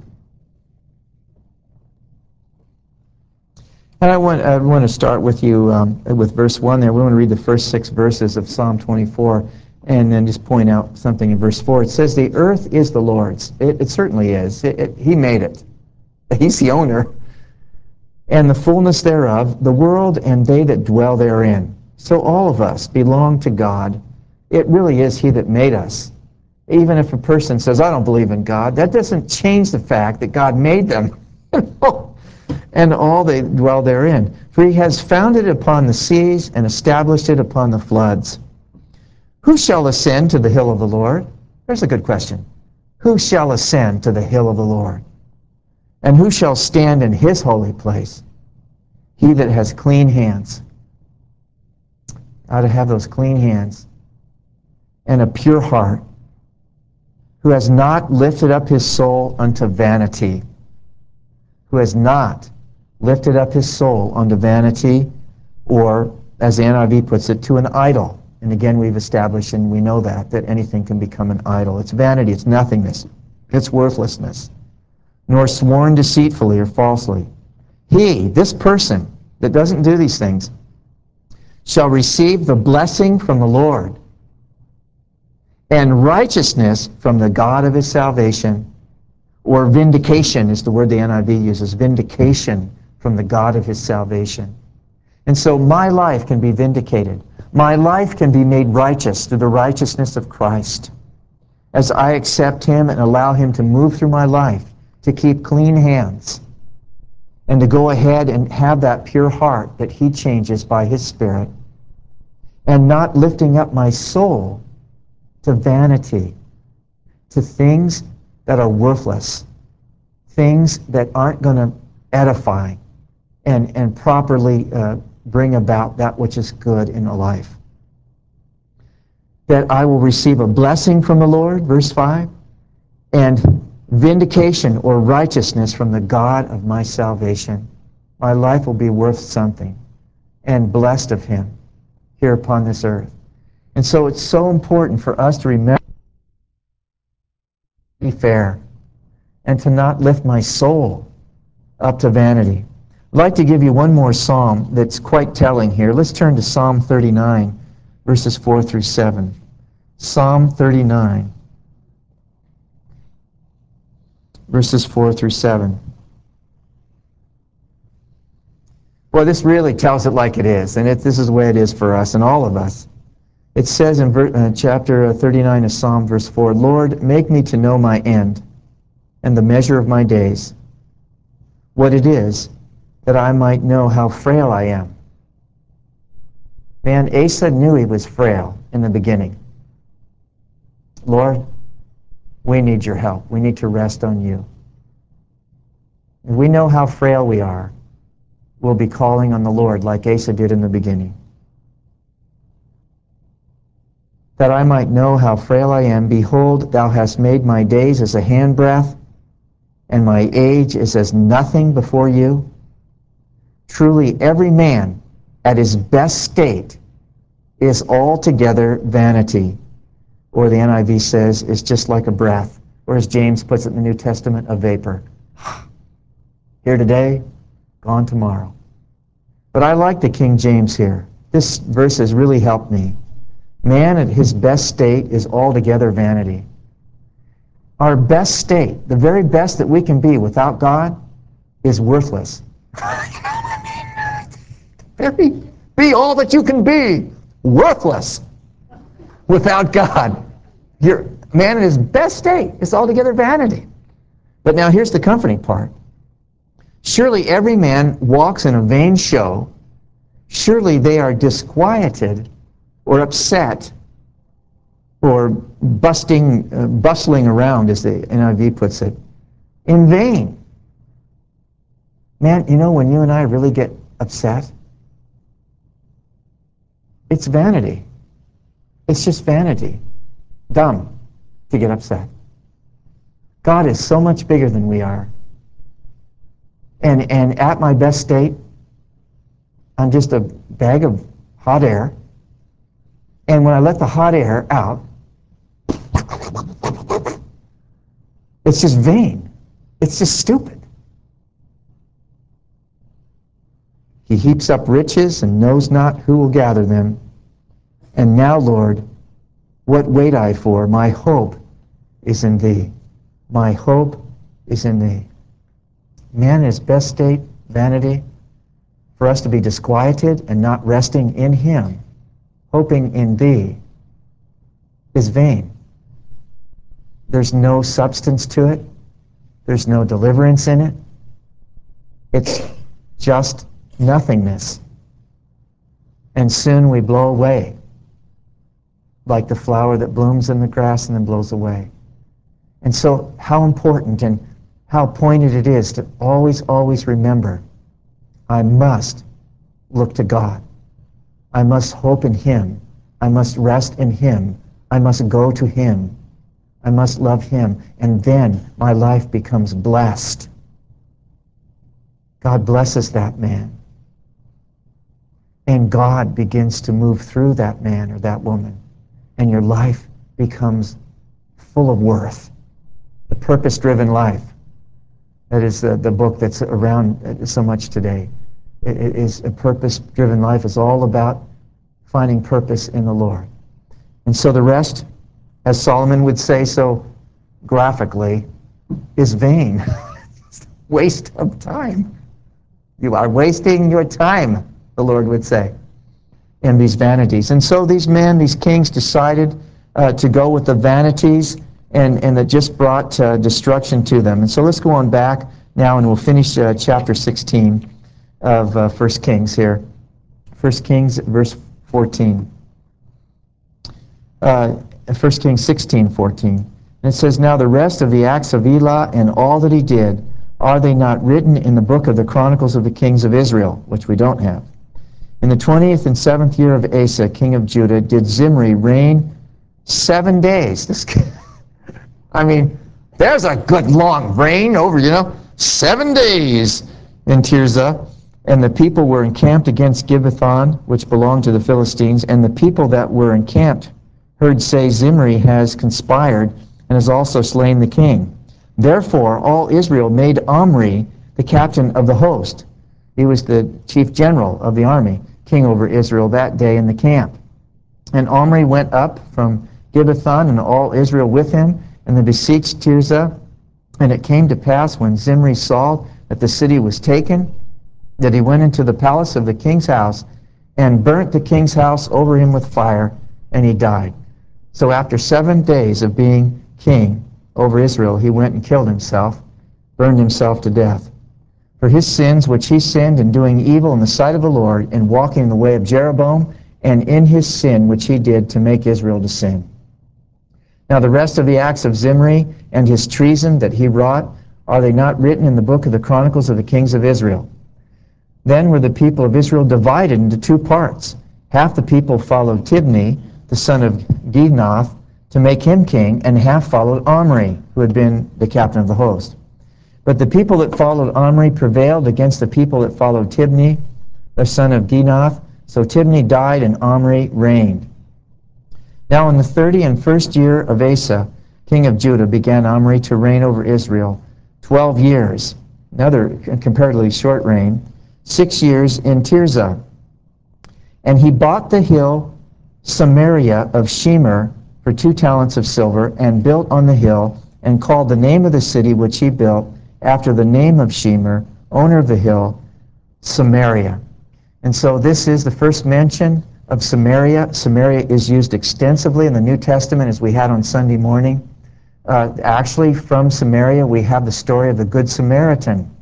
And I want, I want to start with you um, with verse one there. We want to read the first six verses of Psalm twenty-four and then just point out something in verse four. It says, the earth is the Lord's. It, it certainly is. It, it, he made it. He's the owner. And the fullness thereof, the world and they that dwell therein. So all of us belong to God. It really is he that made us. Even if a person says, I don't believe in God, that doesn't change the fact that God made them. And all they dwell therein. For he has founded it upon the seas and established it upon the floods. Who shall ascend to the hill of the Lord? There's a good question. Who shall ascend to the hill of the Lord? And who shall stand in his holy place? He that has clean hands. Got to have those clean hands. And a pure heart. Who has not lifted up his soul unto vanity. Who has not lifted up his soul unto vanity, or, as the N I V puts it, to an idol. And again, we've established, and we know that, that anything can become an idol. It's vanity, it's nothingness, it's worthlessness. Nor sworn deceitfully or falsely. He, this person that doesn't do these things, shall receive the blessing from the Lord, and righteousness from the God of his salvation. Or vindication is the word the N I V uses, vindication from the God of his salvation. And so my life can be vindicated. My life can be made righteous through the righteousness of Christ. As I accept him and allow him to move through my life, to keep clean hands, and to go ahead and have that pure heart that he changes by his Spirit, and not lifting up my soul to vanity, to things that are worthless, things that aren't going to edify and, and properly uh, bring about that which is good in a life. That I will receive a blessing from the Lord, verse five, and vindication or righteousness from the God of my salvation. My life will be worth something and blessed of him. here upon this earth. And so it's so important for us to remember to be fair and to not lift my soul up to vanity. I'd like to give you one more psalm that's quite telling here. Let's turn to Psalm thirty-nine, verses four through seven. Psalm thirty-nine, verses four through seven. Well, this really tells it like it is, and it, this is the way it is for us and all of us. It says in ver, uh, chapter thirty-nine of Psalm, verse four, Lord, make me to know my end and the measure of my days, what it is, that I might know how frail I am. Man, Asa knew he was frail in the beginning. Lord, we need your help. We need to rest on you. If we know how frail we are, we'll be calling on the Lord like Asa did in the beginning. That I might know how frail I am, behold, thou hast made my days as a handbreadth, and my age is as nothing before you. Truly, every man at his best state is altogether vanity. Or the N I V says, is just like a breath. Or as James puts it in the New Testament, a vapor. Here today, gone tomorrow. But I like the King James here. This verse has really helped me. Man at his best state is altogether vanity. Our best state, the very best that we can be without God, is worthless. Very, be all that you can be, worthless without God. Your man at his best state is altogether vanity. But now here's the comforting part. Surely every man walks in a vain show. Surely they are disquieted or upset or busting, uh, bustling around, as the N I V puts it, in vain. Man, you know when you and I really get upset? It's vanity. It's just vanity. Dumb to get upset. God is so much bigger than we are. And, and at my best state, I'm just a bag of hot air. And when I let the hot air out, it's just vain. It's just stupid. He heaps up riches and knows not who will gather them. And now, Lord, what wait I for? My hope is in thee. My hope is in thee. Man in his best state, vanity, for us to be disquieted and not resting in him, hoping in thee, is vain. There's no substance to it. There's no deliverance in it. It's just nothingness. And soon we blow away, like the flower that blooms in the grass and then blows away. And so how important and how pointed it is to always, always remember, I must look to God. I must hope in him. I must rest in him. I must go to him. I must love him. And then my life becomes blessed. God blesses that man. And God begins to move through that man or that woman. And your life becomes full of worth. The purpose-driven life. That is the, the book that's around so much today. It, it is a purpose-driven life. It's all about finding purpose in the Lord. And so the rest, as Solomon would say so graphically, is vain. Waste of time. You are wasting your time, the Lord would say, in these vanities. And so these men, these kings, decided uh, to go with the vanities and, and that just brought uh, destruction to them. And so let's go on back now and we'll finish uh, chapter sixteen of uh, First Kings here. First Kings, verse fourteen. Uh, First Kings sixteen, fourteen. And it says, Now the rest of the acts of Elah and all that he did, are they not written in the book of the Chronicles of the Kings of Israel, which we don't have? In the twentieth and seventh year of Asa, king of Judah, did Zimri reign seven days. This, I mean, there's a good long reign over, you know, seven days in Tirzah. And the people were encamped against Gibbethon, which belonged to the Philistines, and the people that were encamped heard say, Zimri has conspired and has also slain the king. Therefore all Israel made Omri the captain of the host. He was the chief general of the army, king over Israel that day in the camp. And Omri went up from Gibbethon, and all Israel with him, and they besieged Tirzah. And it came to pass, when Zimri saw that the city was taken, that he went into the palace of the king's house and burnt the king's house over him with fire, and he died. So after seven days of being king over Israel, he went and killed himself, burned himself to death. For his sins which he sinned in doing evil in the sight of the Lord, and walking in the way of Jeroboam, and in his sin which he did to make Israel to sin. Now the rest of the acts of Zimri and his treason that he wrought, are they not written in the book of the Chronicles of the kings of Israel? Then were the people of Israel divided into two parts. Half the people followed Tibni, the son of Ginath, to make him king, and half followed Omri, who had been the captain of the host. But the people that followed Omri prevailed against the people that followed Tibni, the son of Ginath. So Tibni died, and Omri reigned. Now in the thirty and first year of Asa, king of Judah, began Omri to reign over Israel twelve years, another comparatively short reign, six years in Tirzah. And he bought the hill Samaria of Shemer for two talents of silver, and built on the hill, and called the name of the city which he built after the name of Shemer, owner of the hill, Samaria. And so this is the first mention of Samaria. Samaria is used extensively in the New Testament, as we had on Sunday morning. Uh, actually, from Samaria, we have the story of the Good Samaritan,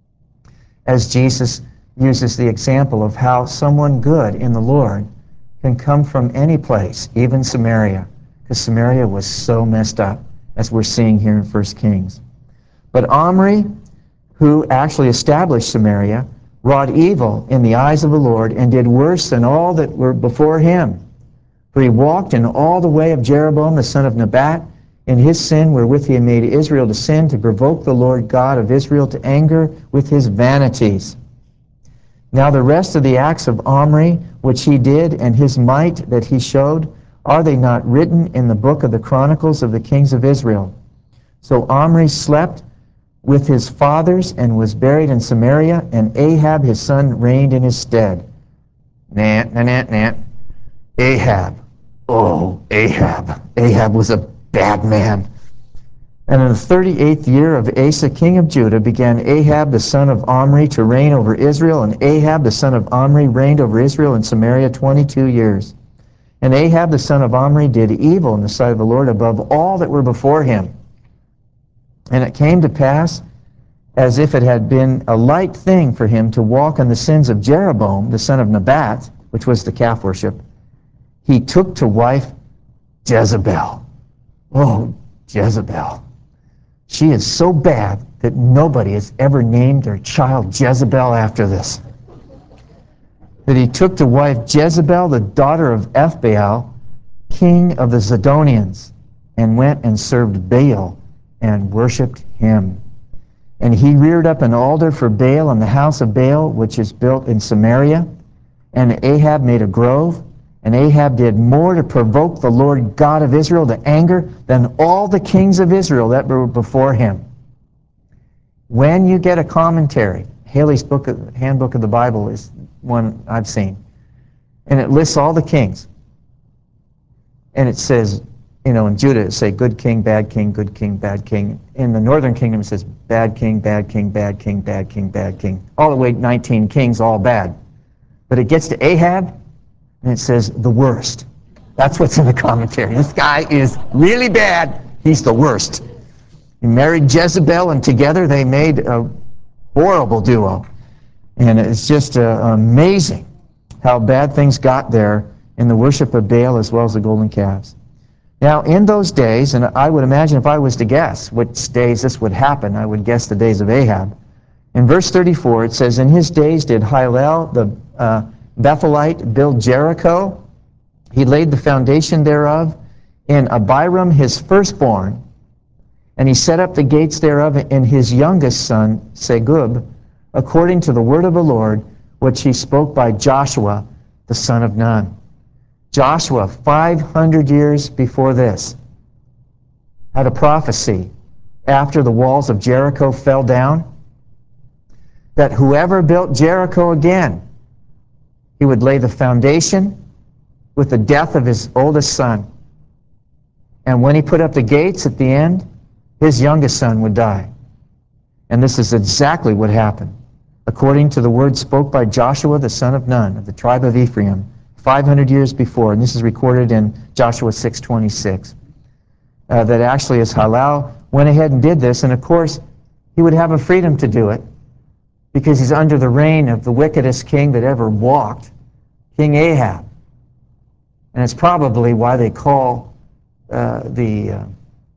as Jesus uses the example of how someone good in the Lord can come from any place, even Samaria, because Samaria was so messed up, as we're seeing here in First Kings. But Omri, who actually established Samaria, wrought evil in the eyes of the Lord, and did worse than all that were before him. For he walked in all the way of Jeroboam the son of Nebat, in his sin wherewith he had made Israel to sin, to provoke the Lord God of Israel to anger with his vanities. Now the rest of the acts of Omri, which he did, and his might that he showed, are they not written in the book of the Chronicles of the kings of Israel? So Omri slept with his fathers, and was buried in Samaria, and Ahab his son reigned in his stead. Nant, nant, nant. Ahab. Oh, Ahab. Ahab was a bad man. And in the thirty-eighth year of Asa, king of Judah, began Ahab the son of Omri to reign over Israel, and Ahab the son of Omri reigned over Israel in Samaria twenty-two years. And Ahab the son of Omri did evil in the sight of the Lord above all that were before him. And it came to pass, as if it had been a light thing for him to walk in the sins of Jeroboam, the son of Nebat, which was the calf worship, he took to wife Jezebel. Oh, Jezebel. She is so bad that nobody has ever named their child Jezebel after this. That he took to wife Jezebel, the daughter of Ethbaal, king of the Zidonians, and went and served Baal and worshipped him. And he reared up an altar for Baal in the house of Baal, which is built in Samaria. And Ahab made a grove. And Ahab did more to provoke the Lord God of Israel to anger than all the kings of Israel that were before him. When you get a commentary, Haley's book, Handbook of the Bible is one I've seen, and it lists all the kings. And it says, you know, in Judah, it say good king, bad king, good king, bad king. In the northern kingdom, it says bad king, bad king, bad king, bad king, bad king. All the way nineteen kings, all bad. But it gets to Ahab, and it says the worst. That's what's in the commentary. This guy is really bad. He's the worst. He married Jezebel, and together they made a horrible duo. And it's just uh, amazing how bad things got there in the worship of Baal as well as the golden calves. Now, in those days, and I would imagine if I was to guess which days this would happen, I would guess the days of Ahab. In verse thirty-four, it says, in his days did Hillel the uh, Bethelite build Jericho. He laid the foundation thereof in Abiram his firstborn, and he set up the gates thereof in his youngest son, Segub, according to the word of the Lord, which he spoke by Joshua, the son of Nun. Joshua, five hundred years before this, had a prophecy after the walls of Jericho fell down that whoever built Jericho again, he would lay the foundation with the death of his oldest son. And when he put up the gates at the end, his youngest son would die. And this is exactly what happened, according to the word spoke by Joshua, the son of Nun, of the tribe of Ephraim, five hundred years before. And this is recorded in Joshua six twenty-six. Uh, that actually is Halal went ahead and did this. And of course, he would have a freedom to do it because he's under the reign of the wickedest king that ever walked, King Ahab. And it's probably why they call uh, the uh,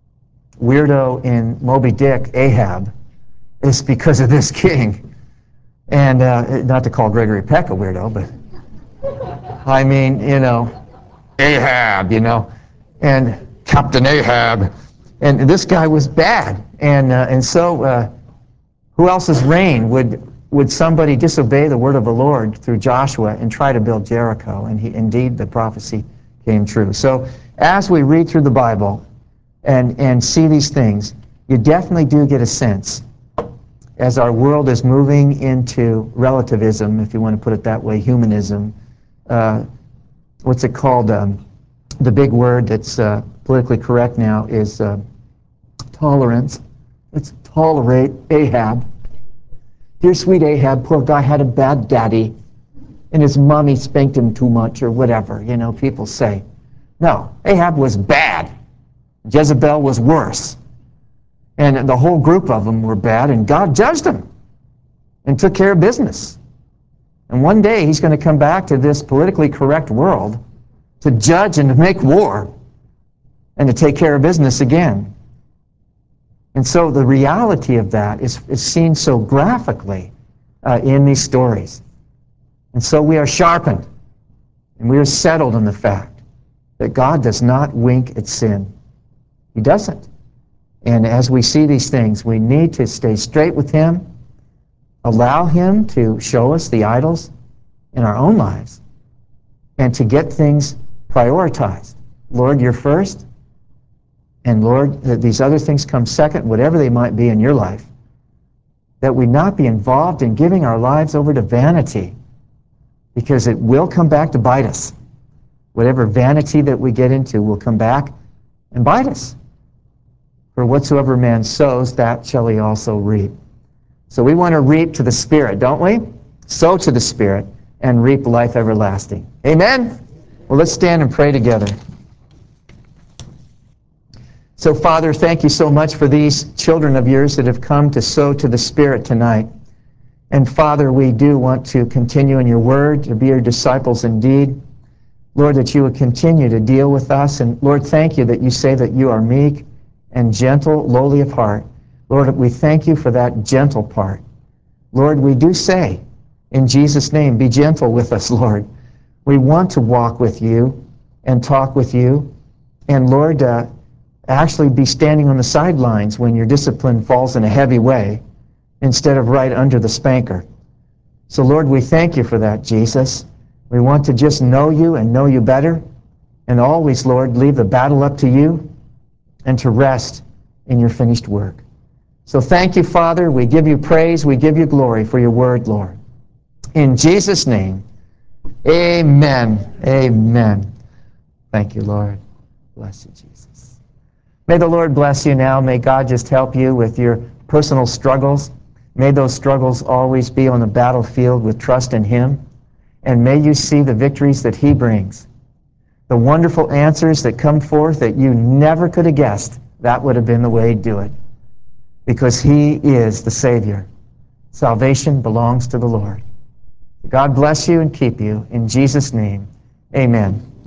weirdo in Moby Dick Ahab. It's because of this king. And uh, not to call Gregory Peck a weirdo, but I mean, you know, Ahab, you know, and Captain Ahab. And this guy was bad. And uh, and so uh, who else's reign would would somebody disobey the word of the Lord through Joshua and try to build Jericho? And he, indeed, the prophecy came true. So as we read through the Bible and, and see these things, you definitely do get a sense, as our world is moving into relativism, if you want to put it that way, humanism, uh, what's it called? Um, the big word that's uh, politically correct now is uh, tolerance. Let's tolerate Ahab. Dear sweet Ahab, poor guy had a bad daddy, and his mommy spanked him too much, or whatever, you know, people say. No, Ahab was bad. Jezebel was worse. And the whole group of them were bad, and God judged them and took care of business. And one day he's going to come back to this politically correct world to judge and to make war and to take care of business again. And so the reality of that is, is seen so graphically uh, in these stories. And so we are sharpened, and we are settled in the fact that God does not wink at sin. He doesn't. And as we see these things, we need to stay straight with Him, allow Him to show us the idols in our own lives, and to get things prioritized. Lord, you're first, and Lord, these other things come second, whatever they might be in your life, that we not be involved in giving our lives over to vanity, because it will come back to bite us. Whatever vanity that we get into will come back and bite us. For whatsoever man sows, that shall he also reap. So we want to reap to the Spirit, don't we? Sow to the Spirit and reap life everlasting. Amen? Well, let's stand and pray together. So, Father, thank you so much for these children of yours that have come to sow to the Spirit tonight. And, Father, we do want to continue in your word, to be your disciples indeed. Lord, that you would continue to deal with us. And, Lord, thank you that you say that you are meek and gentle, lowly of heart. Lord, we thank you for that gentle part. Lord, we do say, in Jesus' name, be gentle with us, Lord. We want to walk with you and talk with you. And, Lord, uh, actually be standing on the sidelines when your discipline falls in a heavy way instead of right under the spanker. So, Lord, we thank you for that, Jesus. We want to just know you and know you better, and always, Lord, leave the battle up to you and to rest in your finished work. So thank you, Father. We give you praise. We give you glory for your word, Lord. In Jesus' name, amen. Amen. Thank you, Lord. Bless you, Jesus. May the Lord bless you now. May God just help you with your personal struggles. May those struggles always be on the battlefield with trust in Him. And may you see the victories that He brings. The wonderful answers that come forth that you never could have guessed that would have been the way to do it. Because He is the Savior. Salvation belongs to the Lord. God bless you and keep you. In Jesus' name, amen.